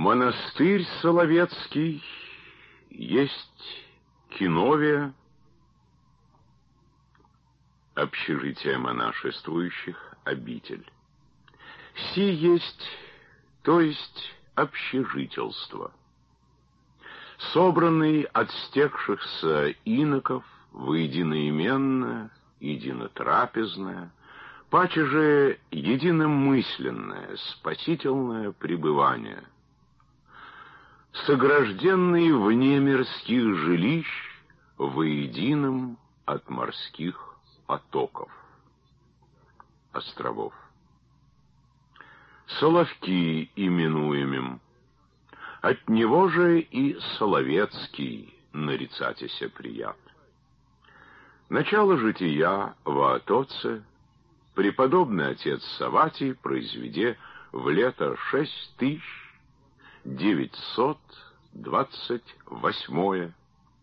Монастырь Соловецкий есть Киновия, общежитие монашествующих, обитель. Си есть, то есть общежительство, собранный от стекшихся иноков воединоименное, единотрапезное, паче же единомысленное, спасительное пребывание, согражденный вне мирских жилищ воедином от морских потоков, островов. Соловки именуемым, от него же и Соловецкий нарицатися прият. Начало жития в Атоце преподобный отец Саватий произведе в лето 6928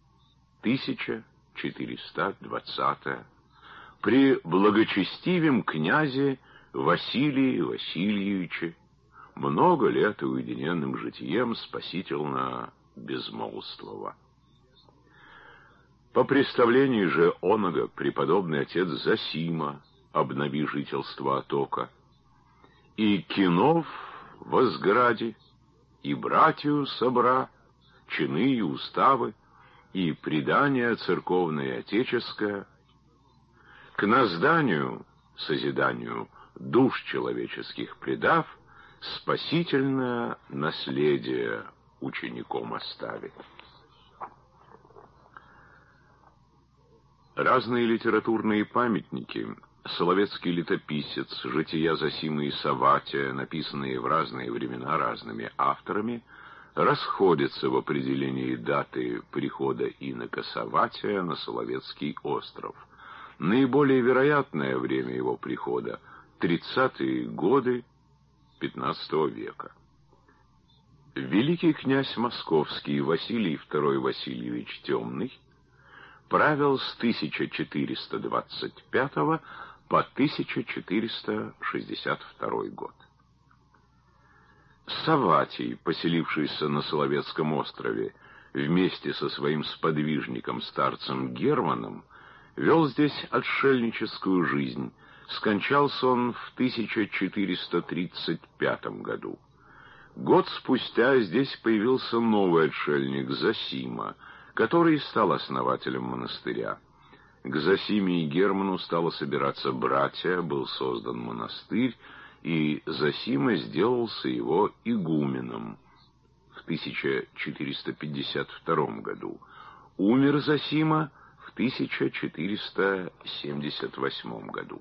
1420 при благочестивем князе Василии Васильевиче, много лет уединенным житием спасительно безмолвствова. По представлении же оного преподобный отец Зосима обнови жительство Атока, и Кинов во сграде, и братью собра, чины и уставы, и предание церковное и отеческое, к назданию, созиданию душ человеческих предав, спасительное наследие учеником оставит. Разные литературные памятники, Соловецкий летописец, жития Зосимы и Саватия, написанные в разные времена разными авторами, расходятся в определении даты прихода инока Саватия на Соловецкий остров. Наиболее вероятное время его прихода — 30-е годы XV века. Великий князь московский Василий II Васильевич Темный правил с 1425 по 1462 год. Саватий, поселившийся на Соловецком острове вместе со своим сподвижником старцем Германом, вел здесь отшельническую жизнь. Скончался он в 1435 году. Год спустя здесь появился новый отшельник Зосима, который стал основателем монастыря. К Зосиме и Герману стало собираться братья, был создан монастырь, и Зосима сделался его игуменом в 1452 году. Умер Зосима в 1478 году.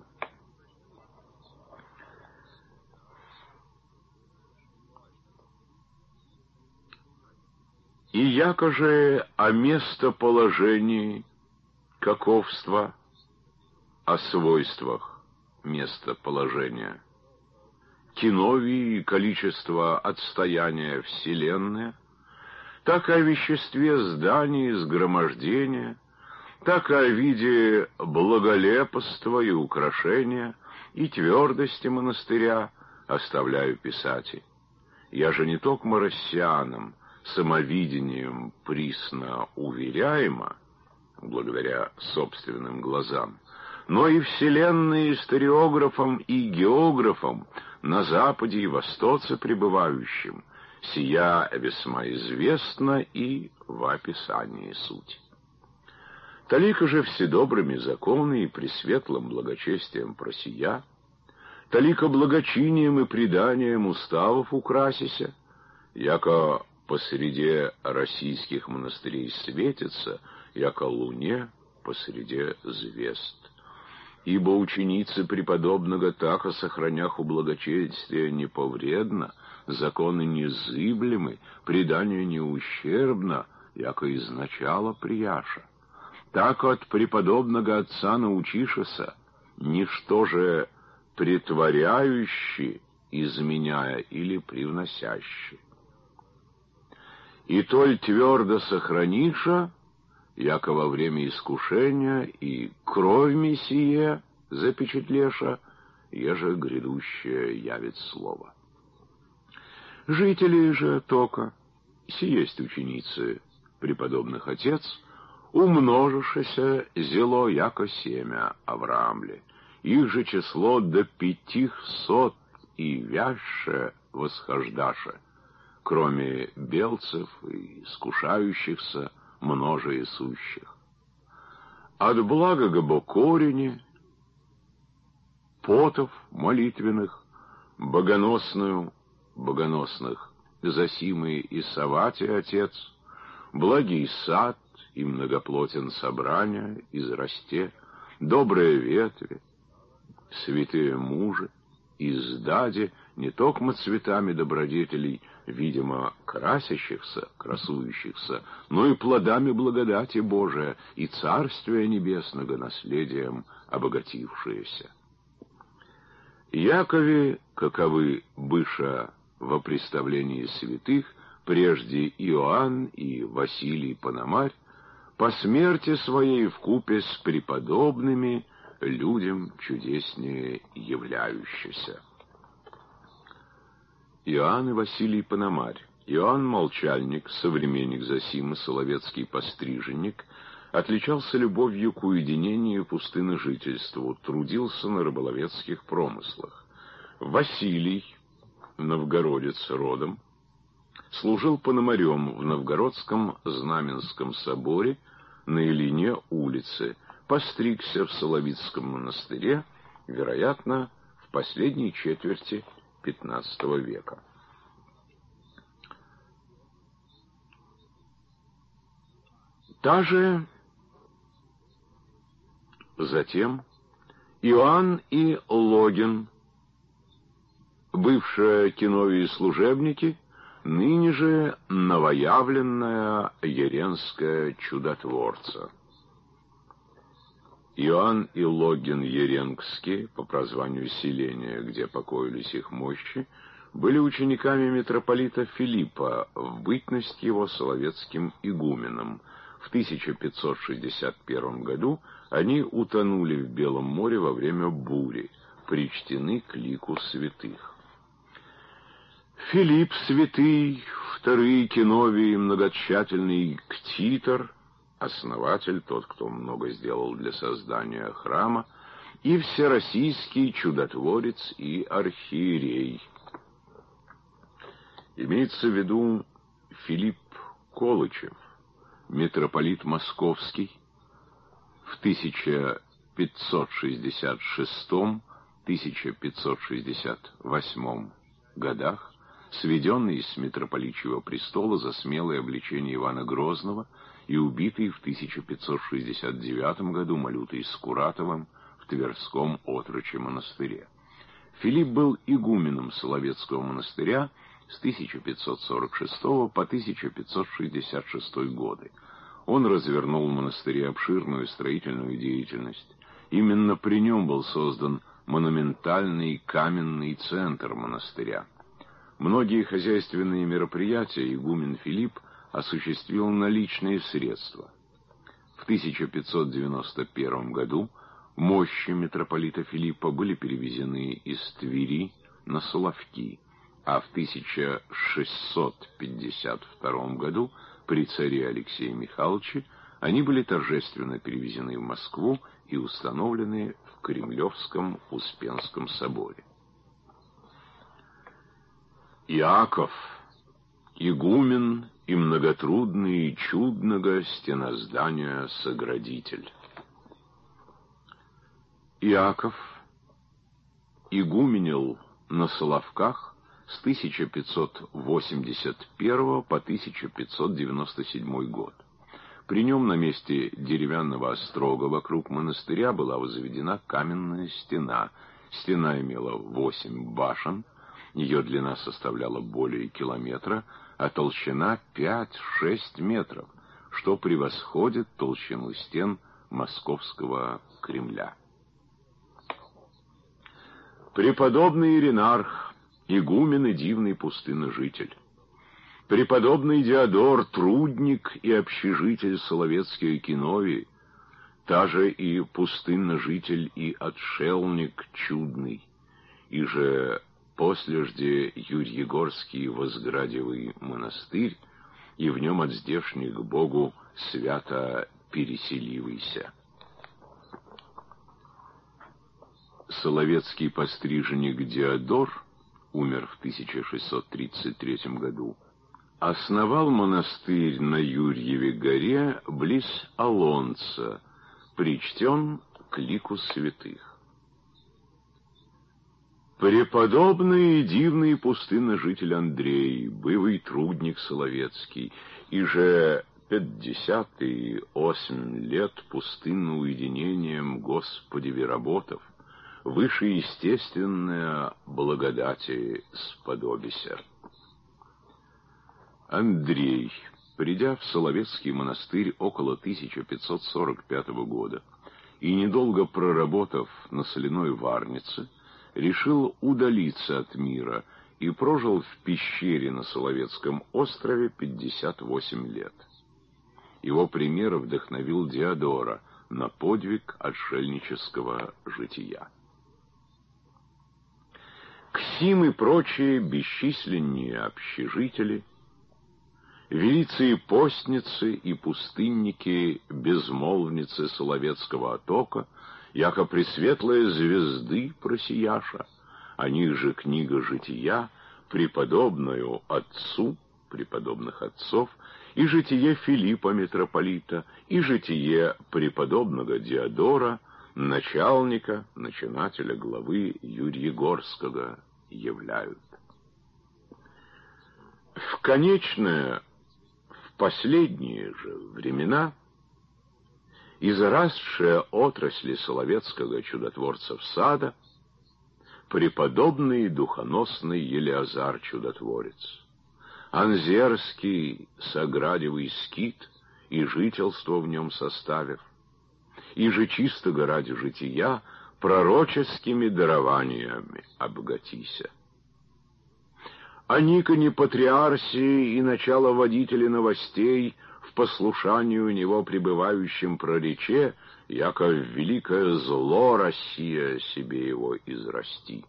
И яко же о местоположении, каковства, о свойствах местоположения, Киновии и количество отстояния вселенной, так и о веществе зданий, сгромождения, так и о виде благолепства и украшения, и твердости монастыря оставляю писати. Я же не токмо россиянам, самовидением присно уверяемо, благодаря собственным глазам, но и вселенной историографам и географам на Западе и Востоце пребывающим, сия весьма известна и в описании суть. Талика же вседобрыми законы и пресветлым благочестием просия, талика благочинием и преданием уставов украсися, яко посреди российских монастырей светится, яко луне посреди звезд. Ибо ученицы преподобного тако сохранях у благочестия неповредно, законы незыблемы, преданию не ущербно, яко изначало прияша. Так от преподобного отца научишеся, ничто же претворяющий, изменяя или привносящий. И толь твердо сохраниша, яко во время искушения и кровь Мессия запечатлеша, еже грядущее явит слово. Жители же тока, сиесть ученицы преподобных отец, умножившееся зело яко семя Авраамле, их же число до 500 и вяще восхождаше, кроме белцев и искушающихся, множе сущих. От благого бо корени, потов молитвенных, богоносных Зосимы и Савати отец, благий сад и многоплотен собрания израсте, добрые ветви, святые мужи, издаде не токмо цветами добродетелей, видимо, красящихся, красующихся, но и плодами благодати Божия и Царствия Небесного наследием обогатившиеся. Якове, каковы быша во представлении святых, прежде Иоанн и Василий Пономарь, по смерти своей вкупе с преподобными людям чудеснее являющийся. Иоанн и Василий Пономарь. Иоанн Молчальник, современник Зосимы, соловецкий постриженник, отличался любовью к уединению и пустынножительству, трудился на рыболовецких промыслах. Василий, новгородец родом, служил пономарем в Новгородском Знаменском соборе на Ильине улице, постригся в Соловицком монастыре, вероятно, в последней четверти XV века. Затем Иоанн и Логин, бывшие киновые служебники, ныне же новоявленная еренская чудотворца. Иоанн и Логин Еренгские, по прозванию селения, где покоились их мощи, были учениками митрополита Филиппа в бытность его соловецким игуменом. В 1561 году они утонули в Белом море во время бури, причтены к лику святых. Филипп святый, вторые киновии, многотщательный ктитор, основатель, тот, кто много сделал для создания храма, и всероссийский чудотворец и архиерей. Имеется в виду Филипп Колычев, митрополит Московский, в 1566-1568 годах, сведенный с митрополичьего престола за смелое обличение Ивана Грозного и убитый в 1569 году Малютой Скуратовым в Тверском отрочье монастыре. Филипп был игуменом Соловецкого монастыря с 1546 по 1566 годы. Он развернул в монастыре обширную строительную деятельность. Именно при нем был создан монументальный каменный центр монастыря. Многие хозяйственные мероприятия игумен Филипп осуществил на личные средства. В 1591 году мощи митрополита Филиппа были перевезены из Твери на Соловки, а в 1652 году при царе Алексее Михайловиче они были торжественно перевезены в Москву и установлены в Кремлевском Успенском соборе. Иаков, игумен и многотрудный и чудного стеноздания соградитель. Иаков игуменил на Соловках с 1581 по 1597 год. При нем на месте деревянного острога вокруг монастыря была возведена каменная стена. Стена имела 8 башен, ее длина составляла более километра, а толщина 5-6 метров, что превосходит толщину стен Московского Кремля. Преподобный Иринарх, игумен и дивный пустынножитель. Преподобный Диодор, трудник и общежитель Соловецкой киновии, та же и пустынножитель и отшельник чудный, и же послежде Юрьегорский возградевый монастырь, и в нем от здешних к Богу свято переселивайся. Соловецкий постриженник Диодор умер в 1633 году. Основал монастырь на Юрьеве горе близ Олонца, причтен к лику святых. Преподобный и дивный пустынножитель Андрей, бывый трудник соловецкий, и же 58 лет пустынно уединением Господеви работав, выше естественное благодати сподобися. Андрей, придя в Соловецкий монастырь около 1545 года и недолго проработав на соляной варнице, решил удалиться от мира и прожил в пещере на Соловецком острове 58 лет. Его пример вдохновил Диодора на подвиг отшельнического жития. К сим и прочие бесчисленнее общежители, велицы и постницы и пустынники, безмолвницы Соловецкого отока, яко пресветлые звезды просияша, о них же книга жития, преподобную отцу, преподобных отцов, и житие Филиппа митрополита, и житие преподобного Диодора, начальника, начинателя главы Юрьегорского, являют. В последние же времена израсшая отрасли Соловецкого чудотворцев сада, преподобный духоносный Елеазар чудотворец, Анзерский соградевый скит и жительство в нем составив, и же чистого ради жития пророческими дарованиями обогатися. О Никоне Патриарсии и началоводителе новостей в послушании у него пребывающим прорече, яко в великое зло Россия себе его израсти.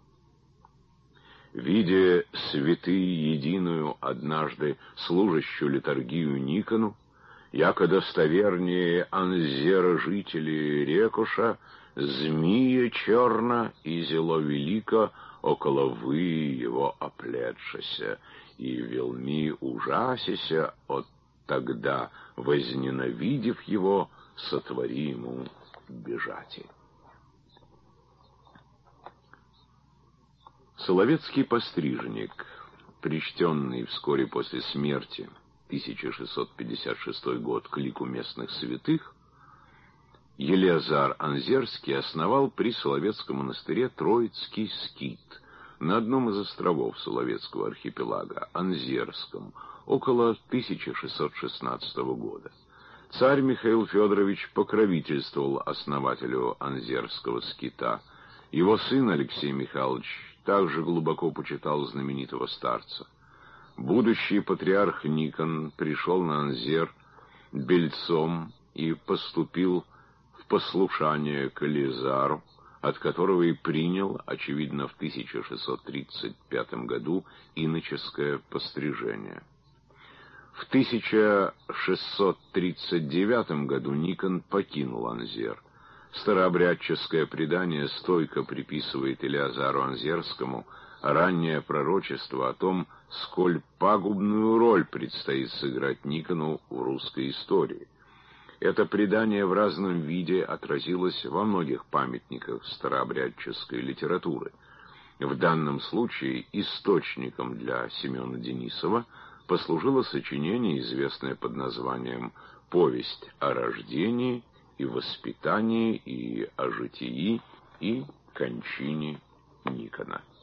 Видя святые единую однажды служащую литургию Никону, яко достовернее Анзера жители Рекуша, змея черна и зело велико около вы его оплетшася, и велми ужасися от тогда, возненавидев его, сотвори ему бежати. Соловецкий постриженник, причтенный вскоре после смерти, 1656 год, к лику местных святых, Елеазар Анзерский основал при Соловецком монастыре Троицкий скит на одном из островов Соловецкого архипелага, Анзерском, около 1616 года. Царь Михаил Федорович покровительствовал основателю Анзерского скита. Его сын Алексей Михайлович также глубоко почитал знаменитого старца. Будущий патриарх Никон пришел на Анзер бельцом и поступил в послушание к Елеазару, от которого и принял, очевидно, в 1635 году иноческое пострижение. В 1639 году Никон покинул Анзер. Старообрядческое предание стойко приписывает Елеазару Анзерскому раннее пророчество о том, сколь пагубную роль предстоит сыграть Никону в русской истории. Это предание в разном виде отразилось во многих памятниках старообрядческой литературы. В данном случае источником для Семена Денисова послужило сочинение, известное под названием «Повесть о рождении и воспитании и о житии и кончине Никона».